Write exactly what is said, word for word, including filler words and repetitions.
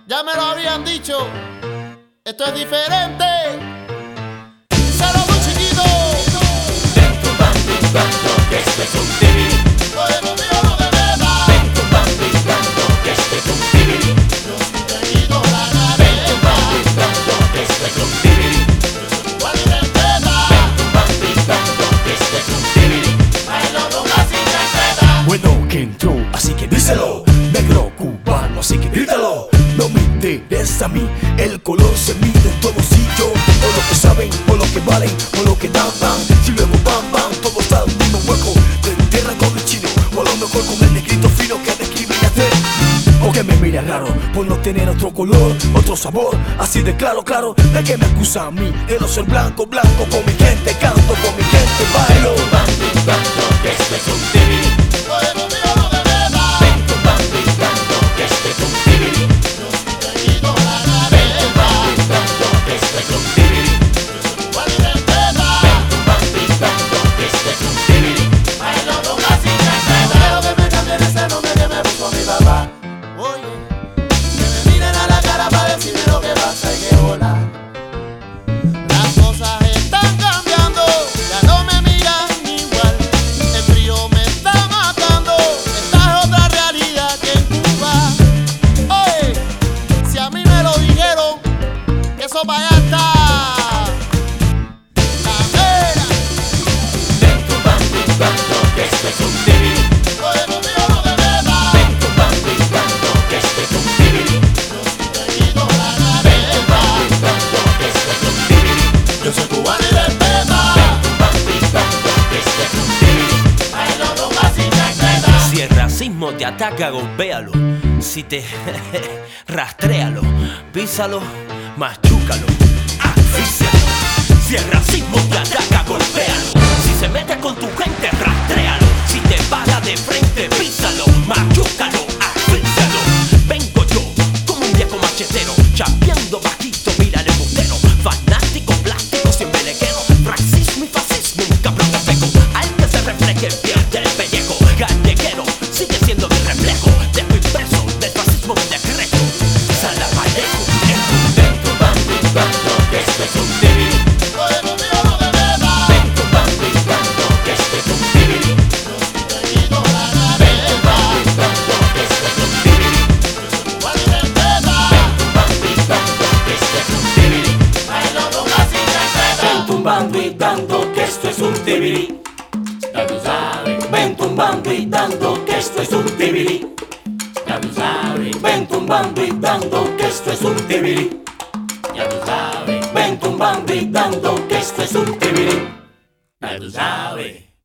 Ya me lo habían dicho. Esto es diferente. Saludos, chiquito. Ven tumbando y dando que esto es un tibiri. Oye, conmigo no te metas. Ven tumbando y dando que esto es un tibiri. Yo sí te quito la Ven cabeza. tumbando y dando que esto es un tibiri. Yo soy igual y respeta. Ven tumbando y dando que esto es un tibiri. Bailo con la cinta estreta. Bueno que entró, así que díselo. Negro cubano, así que grítalo. No me interesa a mí, el color se mide en todos sitios. O lo que saben, o lo que valen, o lo que dan, van. Si luego van, van, todo está en un mismo hueco. Te entierran con el chino, o a lo mejor con el negrito fino que describe y hace. O que me mira raro, por no tener otro color, otro sabor. Así de claro, claro, de que me acusa a mí de no ser blanco, blanco. Con mi gente canto, con mi gente bailo. Ven tumbando y dando que esto es un tibiri. Oye, conmigo no te metas. Ven tumbando y dando que esto es un tibiri. Yo sí te quito la Ven cabeza. tumbando y dando que esto es un tibiri. Yo soy igual y respeta. Ven tumbando y dando que esto es un tibiri. Bailo con la cinta estreta. Quiero que me cambien ese nombre que me puso mi papá. Oye, que me miren a la cara para decirme lo que pasa y que hola. Las cosas están cambiando, ya no me miran igual. El frío me está matando, esta es otra realidad que en Cuba. Oye, si a mí me lo dijeron, que eso para allá está. La vera. Ven tumbando y dando que esto es un tibiri. Oye, conmigo no te metas. Ven tumbando y dando que esto es un tibiri. Yo sí te quito la Ven cabeza. tumbando y dando que esto es un tibiri. Yo soy cubano y respeta. Ven tumbando y dando que esto es un tibiri. Bailo con la cinta estreta. Si el racismo te ataca, golpéalo. Si te rastréalo, písalo, machúcalo, asfíxialo. Si el racismo te ataca, golpéalo. Si se mete con tu gente, rastréalo. Si te para de frente, písalo, machúcalo, asfíxialo. Vengo yo como un viejo machetero, chapeando bajito, mira el embustero. Fanático, plástico, sin belequero. Racismo y fascismo, un cabrón de peco. Al que se refleje, pierde el pellejo. Galleguero, sigue siendo mi reflejo. Dejo impreso del fascismo mi decreto. Salamarejo, Ven tumbando y dando que esto es un tibiri. Oye, conmigo no te metas. Ven tumbando y dando que esto es un tibiri. Yo sí te quito la Ven cabeza. tumbando y dando que esto es un tibiri. Yo soy igual y respeta. Ven tumbando y dando que esto es un tibiri. Bailo con la cinta estreta. Ven tumbando y dando que esto es un tibiri. Ya tú sabes. Ven tumbando y dando que esto es un tibiri. Ya tú sabes. Ven tumbando y dando que esto es un tibiri. Ya tú sabes. Ven tumbando y dando que esto es un tibiri. Ya tú sabes.